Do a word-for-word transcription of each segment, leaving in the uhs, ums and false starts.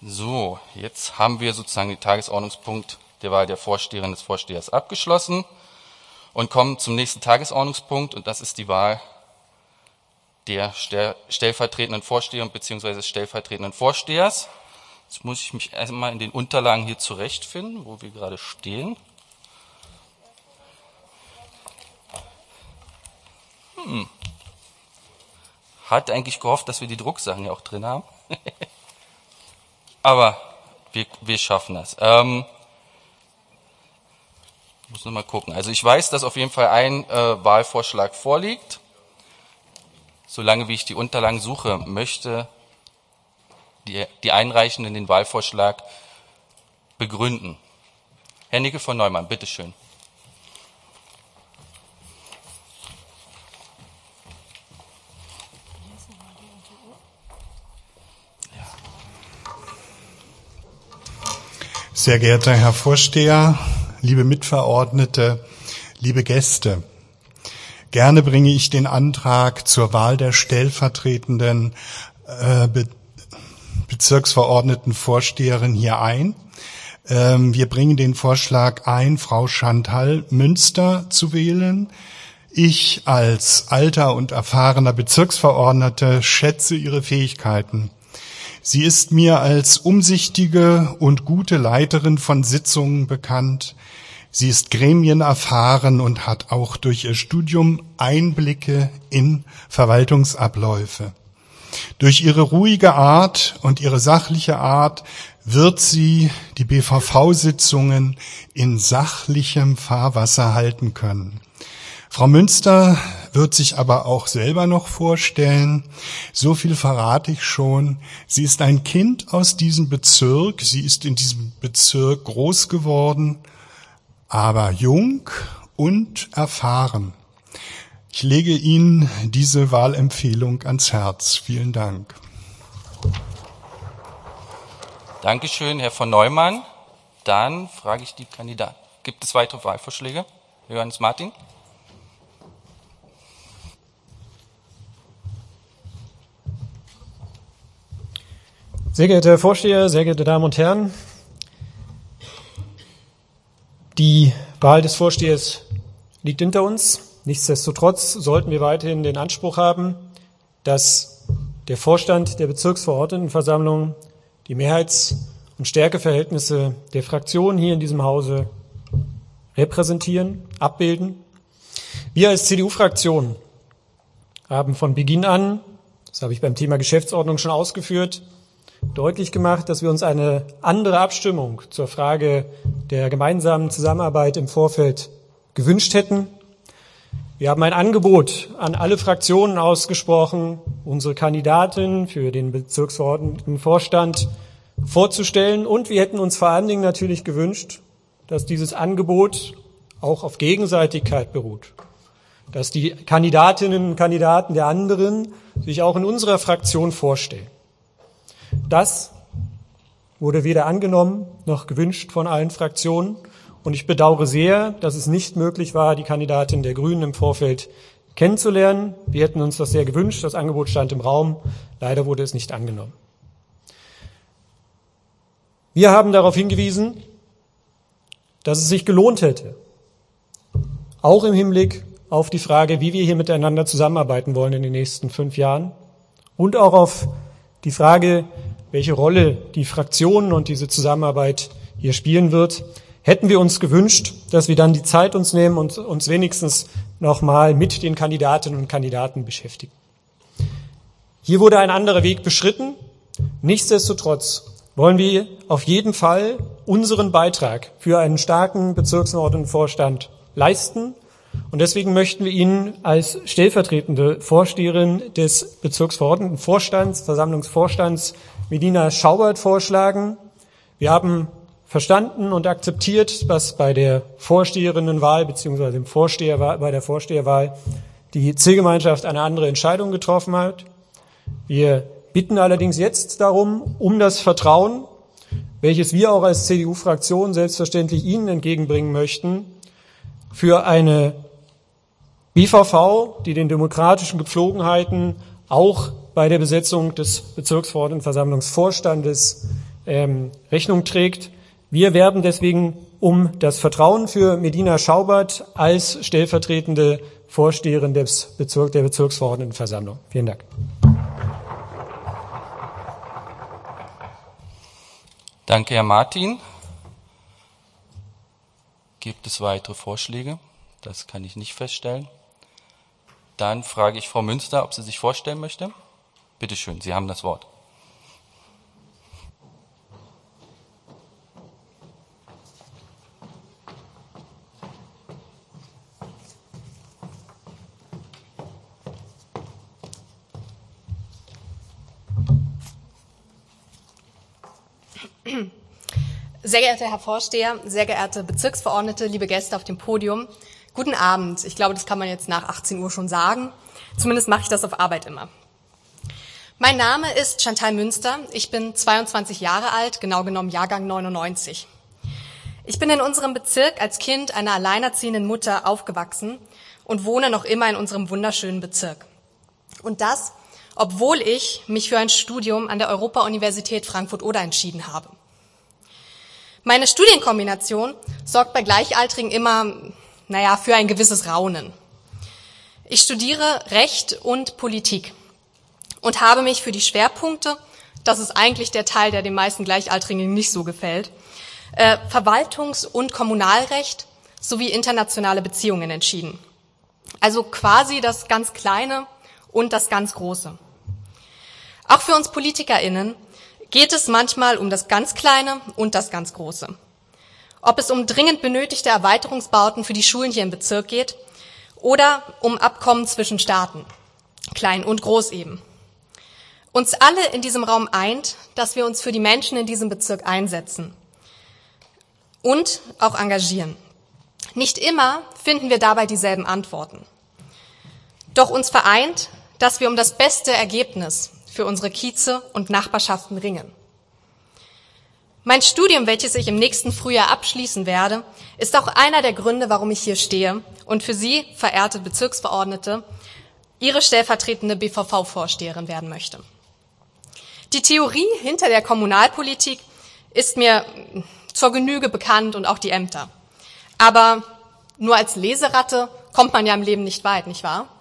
So, jetzt haben wir sozusagen den Tagesordnungspunkt der Wahl der Vorsteherin des Vorstehers abgeschlossen und kommen zum nächsten Tagesordnungspunkt, und das ist die Wahl der stellvertretenden Vorsteherin bzw. des stellvertretenden Vorstehers. Jetzt muss ich mich erstmal in den Unterlagen hier zurechtfinden, wo wir gerade stehen. Hm. Hatte eigentlich gehofft, dass wir die Drucksachen ja auch drin haben. Aber wir, wir schaffen das. Ähm, muss noch mal gucken. Also ich weiß, dass auf jeden Fall ein äh, Wahlvorschlag vorliegt. Solange wie ich die Unterlagen suche, möchte die, die Einreichenden den Wahlvorschlag begründen. Herr Nicke von Neumann, bitteschön. Sehr geehrter Herr Vorsteher, liebe Mitverordnete, liebe Gäste, gerne bringe ich den Antrag zur Wahl der stellvertretenden äh, Be- Bezirksverordnetenvorsteherin hier ein. Ähm, wir bringen den Vorschlag ein, Frau Chantal Münster zu wählen. Ich als alter und erfahrener Bezirksverordnete schätze ihre Fähigkeiten. Sie ist mir als umsichtige und gute Leiterin von Sitzungen bekannt. Sie ist gremienerfahren und hat auch durch ihr Studium Einblicke in Verwaltungsabläufe. Durch ihre ruhige Art und ihre sachliche Art wird sie die B V V-Sitzungen in sachlichem Fahrwasser halten können. Frau Münster wird sich aber auch selber noch vorstellen. So viel verrate ich schon. Sie ist ein Kind aus diesem Bezirk. Sie ist in diesem Bezirk groß geworden, aber jung und erfahren. Ich lege Ihnen diese Wahlempfehlung ans Herz. Vielen Dank. Dankeschön, Herr von Neumann. Dann frage ich die Kandidaten. Gibt es weitere Wahlvorschläge? Johannes Martin? Sehr geehrter Herr Vorsteher, sehr geehrte Damen und Herren, die Wahl des Vorstehers liegt hinter uns. Nichtsdestotrotz sollten wir weiterhin den Anspruch haben, dass der Vorstand der Bezirksverordnetenversammlung die Mehrheits- und Stärkeverhältnisse der Fraktionen hier in diesem Hause repräsentieren, abbilden. Wir als C D U-Fraktion haben von Beginn an, das habe ich beim Thema Geschäftsordnung schon ausgeführt, deutlich gemacht, dass wir uns eine andere Abstimmung zur Frage der gemeinsamen Zusammenarbeit im Vorfeld gewünscht hätten. Wir haben ein Angebot an alle Fraktionen ausgesprochen, unsere Kandidatin für den Bezirksverordnetenvorstand vorzustellen, und wir hätten uns vor allen Dingen natürlich gewünscht, dass dieses Angebot auch auf Gegenseitigkeit beruht, dass die Kandidatinnen und Kandidaten der anderen sich auch in unserer Fraktion vorstellen. Das wurde weder angenommen noch gewünscht von allen Fraktionen, und ich bedauere sehr, dass es nicht möglich war, die Kandidatin der Grünen im Vorfeld kennenzulernen. Wir hätten uns das sehr gewünscht, das Angebot stand im Raum, leider wurde es nicht angenommen. Wir haben darauf hingewiesen, dass es sich gelohnt hätte, auch im Hinblick auf die Frage, wie wir hier miteinander zusammenarbeiten wollen in den nächsten fünf Jahren, und auch auf die Frage, welche Rolle die Fraktionen und diese Zusammenarbeit hier spielen wird, hätten wir uns gewünscht, dass wir dann die Zeit uns nehmen und uns wenigstens nochmal mit den Kandidatinnen und Kandidaten beschäftigen. Hier wurde ein anderer Weg beschritten. Nichtsdestotrotz wollen wir auf jeden Fall unseren Beitrag für einen starken Bezirksverordnetenvorstand leisten. Und deswegen möchten wir Ihnen als stellvertretende Vorsteherin des Bezirksverordnetenvorstands, Versammlungsvorstands, Medina Schaubert vorschlagen. Wir haben verstanden und akzeptiert, was bei der Vorsteherinnenwahl bzw. dem Vorsteher, bei der Vorsteherwahl die Zielgemeinschaft eine andere Entscheidung getroffen hat. Wir bitten allerdings jetzt darum, um das Vertrauen, welches wir auch als C D U-Fraktion selbstverständlich Ihnen entgegenbringen möchten, für eine B V V, die den demokratischen Gepflogenheiten auch bei der Besetzung des Bezirksverordnetenversammlungsvorstandes ähm, Rechnung trägt. Wir werben deswegen um das Vertrauen für Medina Schaubert als stellvertretende Vorsteherin des Bezirk, der Bezirksverordnetenversammlung. Vielen Dank. Danke, Herr Martin. Gibt es weitere Vorschläge? Das kann ich nicht feststellen. Dann frage ich Frau Münster, ob sie sich vorstellen möchte. Bitte schön, Sie haben das Wort. Sehr geehrter Herr Vorsteher, sehr geehrte Bezirksverordnete, liebe Gäste auf dem Podium, guten Abend. Ich glaube, das kann man jetzt nach achtzehn Uhr schon sagen. Zumindest mache ich das auf Arbeit immer. Mein Name ist Chantal Münster. Ich bin zweiundzwanzig Jahre alt, genau genommen Jahrgang neunundneunzig. Ich bin in unserem Bezirk als Kind einer alleinerziehenden Mutter aufgewachsen und wohne noch immer in unserem wunderschönen Bezirk. Und das, obwohl ich mich für ein Studium an der Europa-Universität Frankfurt-Oder entschieden habe. Meine Studienkombination sorgt bei Gleichaltrigen immer, naja, für ein gewisses Raunen. Ich studiere Recht und Politik und habe mich für die Schwerpunkte, das ist eigentlich der Teil, der den meisten Gleichaltrigen nicht so gefällt, äh, Verwaltungs- und Kommunalrecht sowie internationale Beziehungen entschieden. Also quasi das ganz Kleine und das ganz Große. Auch für uns PolitikerInnen geht es manchmal um das ganz Kleine und das ganz Große. Ob es um dringend benötigte Erweiterungsbauten für die Schulen hier im Bezirk geht oder um Abkommen zwischen Staaten, klein und groß eben. Uns alle in diesem Raum eint, dass wir uns für die Menschen in diesem Bezirk einsetzen und auch engagieren. Nicht immer finden wir dabei dieselben Antworten. Doch uns vereint, dass wir um das beste Ergebnis für unsere Kieze und Nachbarschaften ringen. Mein Studium, welches ich im nächsten Frühjahr abschließen werde, ist auch einer der Gründe, warum ich hier stehe und für Sie, verehrte Bezirksverordnete, Ihre stellvertretende B V V-Vorsteherin werden möchte. Die Theorie hinter der Kommunalpolitik ist mir zur Genüge bekannt und auch die Ämter. Aber nur als Leseratte kommt man ja im Leben nicht weit, nicht wahr?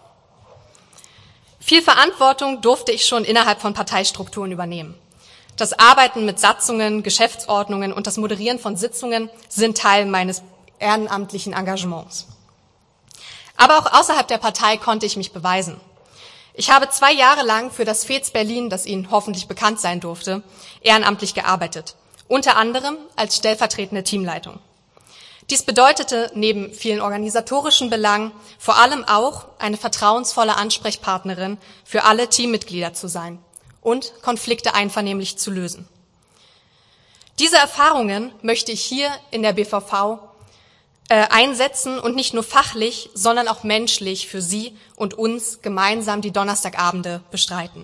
Viel Verantwortung durfte ich schon innerhalb von Parteistrukturen übernehmen. Das Arbeiten mit Satzungen, Geschäftsordnungen und das Moderieren von Sitzungen sind Teil meines ehrenamtlichen Engagements. Aber auch außerhalb der Partei konnte ich mich beweisen. Ich habe zwei Jahre lang für das F E Z Berlin, das Ihnen hoffentlich bekannt sein durfte, ehrenamtlich gearbeitet, unter anderem als stellvertretende Teamleitung. Dies bedeutete neben vielen organisatorischen Belangen vor allem auch, eine vertrauensvolle Ansprechpartnerin für alle Teammitglieder zu sein und Konflikte einvernehmlich zu lösen. Diese Erfahrungen möchte ich hier in der B V V äh, einsetzen und nicht nur fachlich, sondern auch menschlich für Sie und uns gemeinsam die Donnerstagabende bestreiten.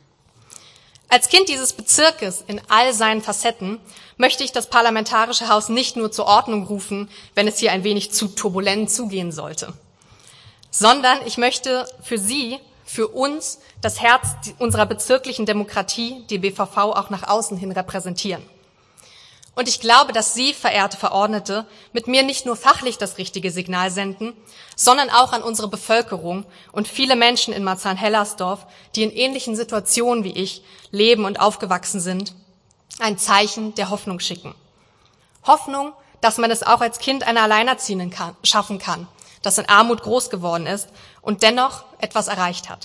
Als Kind dieses Bezirkes in all seinen Facetten möchte ich das Parlamentarische Haus nicht nur zur Ordnung rufen, wenn es hier ein wenig zu turbulent zugehen sollte, sondern ich möchte für Sie, für uns, das Herz unserer bezirklichen Demokratie, die B V V, auch nach außen hin repräsentieren. Und ich glaube, dass Sie, verehrte Verordnete, mit mir nicht nur fachlich das richtige Signal senden, sondern auch an unsere Bevölkerung und viele Menschen in Marzahn-Hellersdorf, die in ähnlichen Situationen wie ich leben und aufgewachsen sind, ein Zeichen der Hoffnung schicken. Hoffnung, dass man es auch als Kind einer Alleinerziehenden kann, schaffen kann, das in Armut groß geworden ist und dennoch etwas erreicht hat.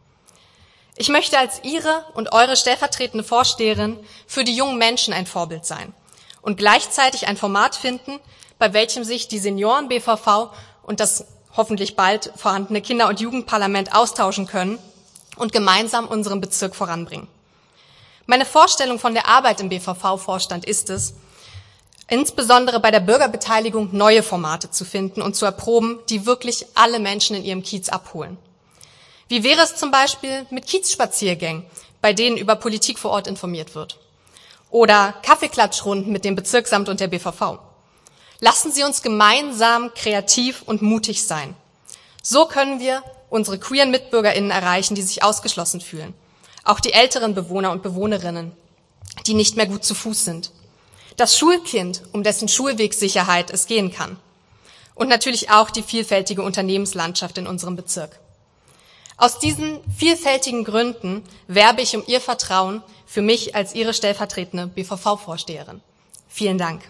Ich möchte als Ihre und eure stellvertretende Vorsteherin für die jungen Menschen ein Vorbild sein und gleichzeitig ein Format finden, bei welchem sich die Senioren-B V V und das hoffentlich bald vorhandene Kinder- und Jugendparlament austauschen können und gemeinsam unseren Bezirk voranbringen. Meine Vorstellung von der Arbeit im B V V-Vorstand ist es, insbesondere bei der Bürgerbeteiligung neue Formate zu finden und zu erproben, die wirklich alle Menschen in ihrem Kiez abholen. Wie wäre es zum Beispiel mit Kiezspaziergängen, bei denen über Politik vor Ort informiert wird? Oder Kaffeeklatschrunden mit dem Bezirksamt und der B V V? Lassen Sie uns gemeinsam kreativ und mutig sein. So können wir unsere queeren MitbürgerInnen erreichen, die sich ausgeschlossen fühlen. Auch die älteren Bewohner und Bewohnerinnen die nicht mehr gut zu Fuß sind. Das Schulkind, um dessen Schulwegsicherheit es gehen kann. Und natürlich auch die vielfältige Unternehmenslandschaft in unserem Bezirk. Aus diesen vielfältigen Gründen werbe ich um Ihr Vertrauen für mich als Ihre stellvertretende B V V-Vorsteherin. Vielen Dank.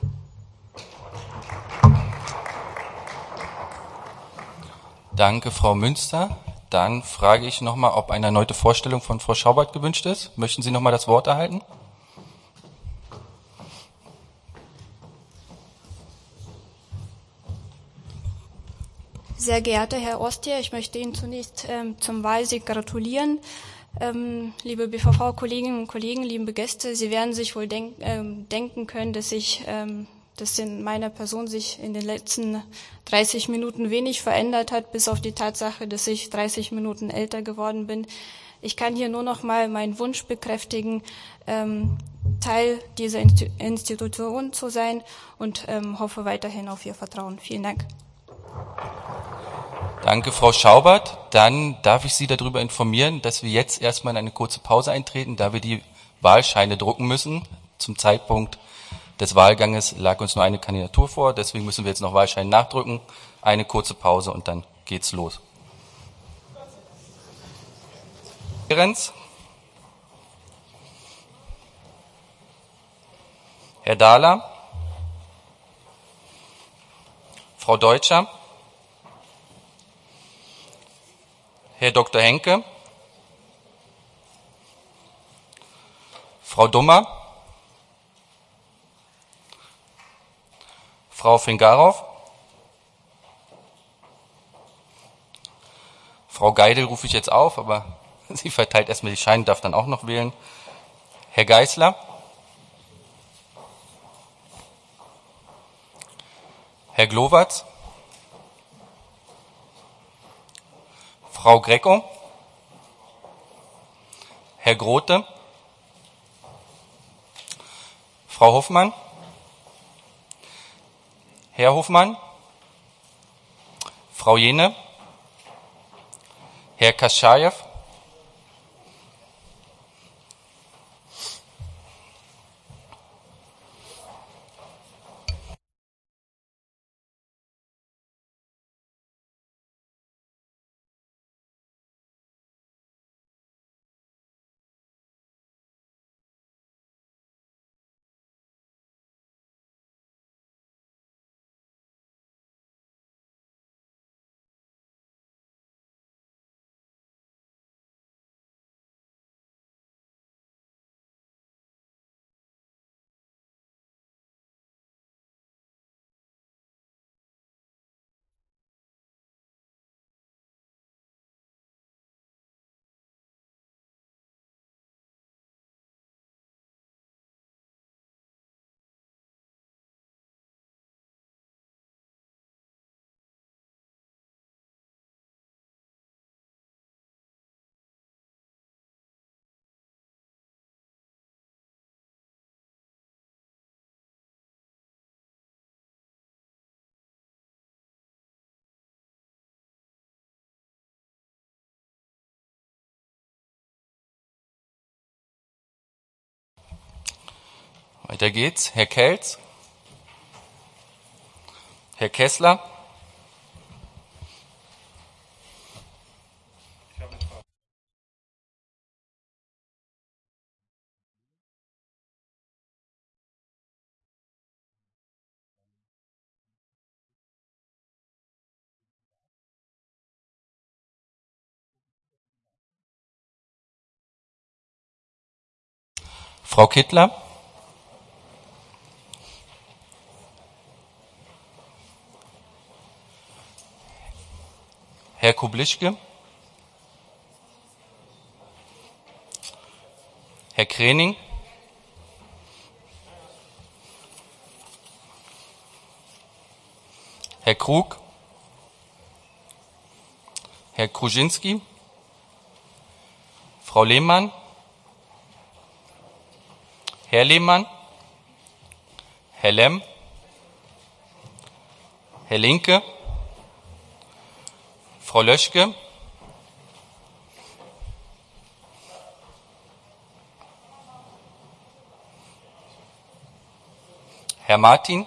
Danke, Frau Münster. Dann frage ich nochmal, ob eine erneute Vorstellung von Frau Schaubert gewünscht ist. Möchten Sie nochmal das Wort erhalten? Sehr geehrter Herr Ostier, ich möchte Ihnen zunächst ähm, zum Wahlsieg gratulieren. Ähm, liebe B V V-Kolleginnen und Kollegen, liebe Gäste, Sie werden sich wohl denk, ähm, denken können, dass ich, ähm, dass in meiner Person sich in den letzten dreißig Minuten wenig verändert hat, bis auf die Tatsache, dass ich dreißig Minuten älter geworden bin. Ich kann hier nur noch mal meinen Wunsch bekräftigen, ähm, Teil dieser Institution zu sein und ähm, hoffe weiterhin auf Ihr Vertrauen. Vielen Dank. Danke, Frau Schaubert. Dann darf ich Sie darüber informieren, dass wir jetzt erstmal in eine kurze Pause eintreten, da wir die Wahlscheine drucken müssen. Zum Zeitpunkt des Wahlganges lag uns nur eine Kandidatur vor, deswegen müssen wir jetzt noch Wahlscheine nachdrücken. Eine kurze Pause und dann geht's los. Herr Dahler, Frau Deutscher, Herr Doktor Henke, Frau Dummer, Frau Fingarow, Frau Geidel rufe ich jetzt auf, aber sie verteilt erstmal die Scheine, darf dann auch noch wählen. Herr Geisler, Herr Glowatz, Frau Greco, Herr Grote, Frau Hofmann, Herr Hofmann, Frau Jene, Herr Kaschajew, weiter geht's. Herr Kelz, Herr Kessler, Frau Kittler, Herr Kublischke, Herr Krening, Herr Krug, Herr Kruschinski, Frau Lehmann, Herr Lehmann, Herr Lemm, Herr Linke, Frau Löschke, Herr Martin,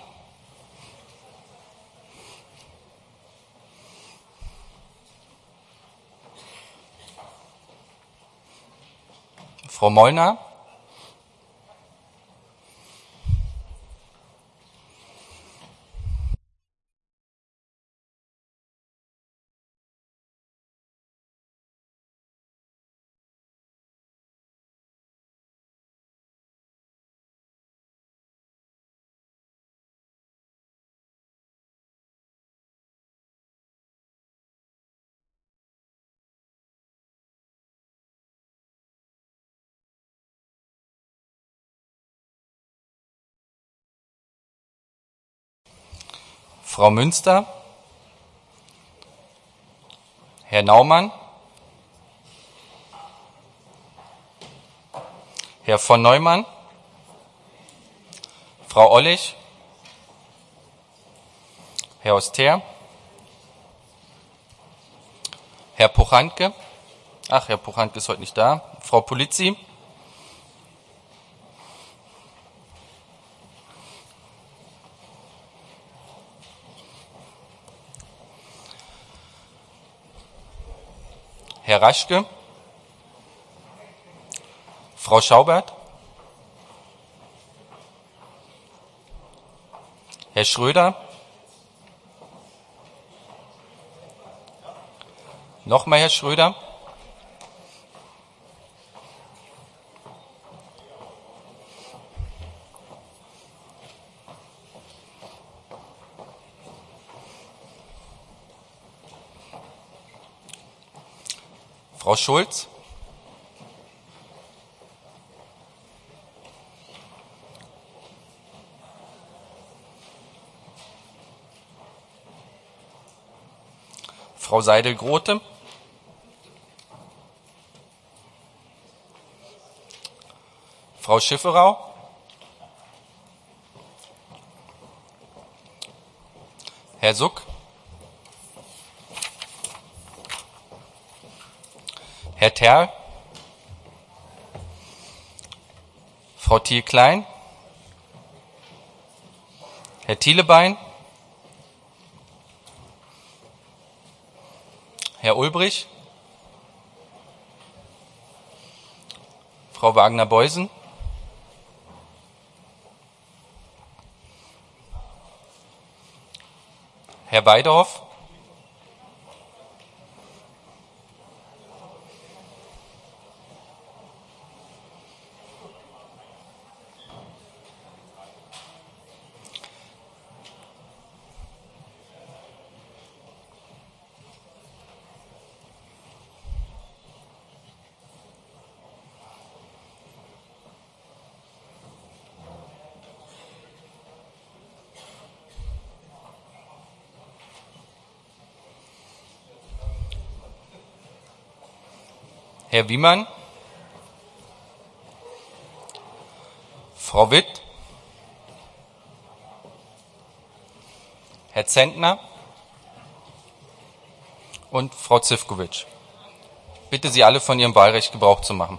Frau Molnar, Frau Münster, Herr Naumann, Herr von Neumann, Frau Ollich, Herr Oster, Herr Puchantke, ach, Herr Puchantke ist heute nicht da, Frau Polizzi, Herr Raschke, Frau Schaubert, Herr Schröder, nochmal Herr Schröder, Frau Schulz, Frau Seidel-Grote, Frau Schifferau, Herr Suck, Herr Terl, Frau Thiel-Klein, Herr Thielebein, Herr Ulbrich, Frau Wagner-Beusen, Herr Weidorf, Herr Wiemann, Frau Witt, Herr Zentner und Frau Zivkovic. Bitte Sie alle von Ihrem Wahlrecht Gebrauch zu machen.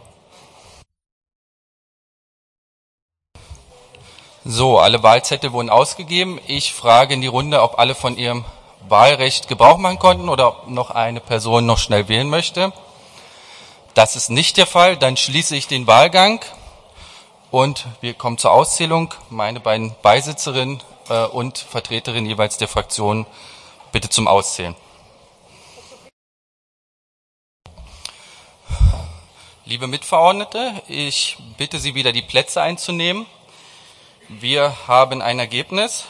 So, alle Wahlzettel wurden ausgegeben. Ich frage in die Runde, ob alle von ihrem Wahlrecht Gebrauch machen konnten oder ob noch eine Person noch schnell wählen möchte. Das ist nicht der Fall. Dann schließe ich den Wahlgang und wir kommen zur Auszählung. Meine beiden Beisitzerinnen äh, und Vertreterinnen jeweils der Fraktionen bitte zum Auszählen. Liebe Mitverordnete, ich bitte Sie wieder die Plätze einzunehmen. Wir haben ein Ergebnis.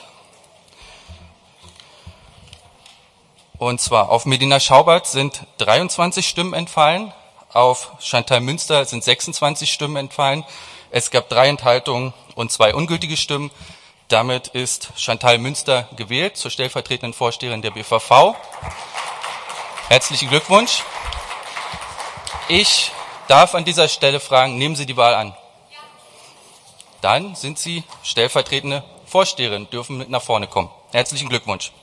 Und zwar auf Medina Schaubert sind dreiundzwanzig Stimmen entfallen, auf Chantal Münster sind sechsundzwanzig Stimmen entfallen. Es gab drei Enthaltungen und zwei ungültige Stimmen. Damit ist Chantal Münster gewählt zur stellvertretenden Vorsteherin der B V V. Herzlichen Glückwunsch. Ich darf an dieser Stelle fragen, nehmen Sie die Wahl an? Dann sind Sie stellvertretende Vorsteherin, dürfen mit nach vorne kommen. Herzlichen Glückwunsch.